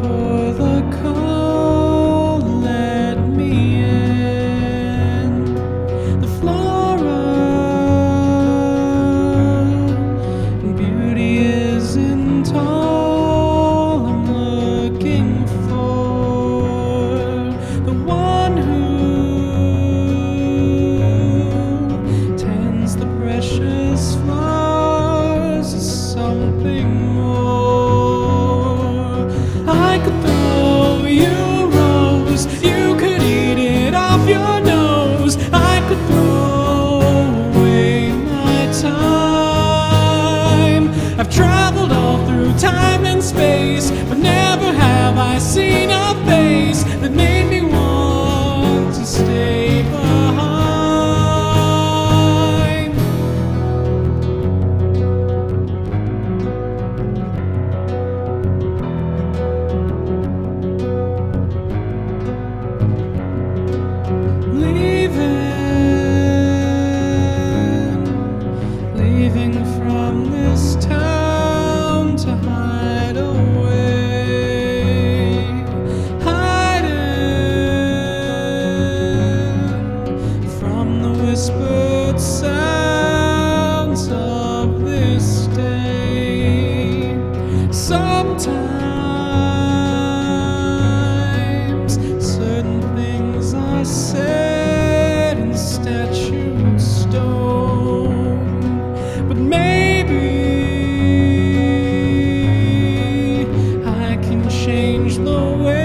for the call, let me in. The flora and beauty isn't all I'm looking for. The one who tends the precious flowers is something more. I could throw you a rose, you could eat it off your nose. I could throw away my time. I've traveled all through time and space, but never have I seen a face that made me want to stay behind. Leaving from this town to hide away, hiding from the whispered sounds of this day. Sometimes certain things are said in statued stone, but maybe I can change the way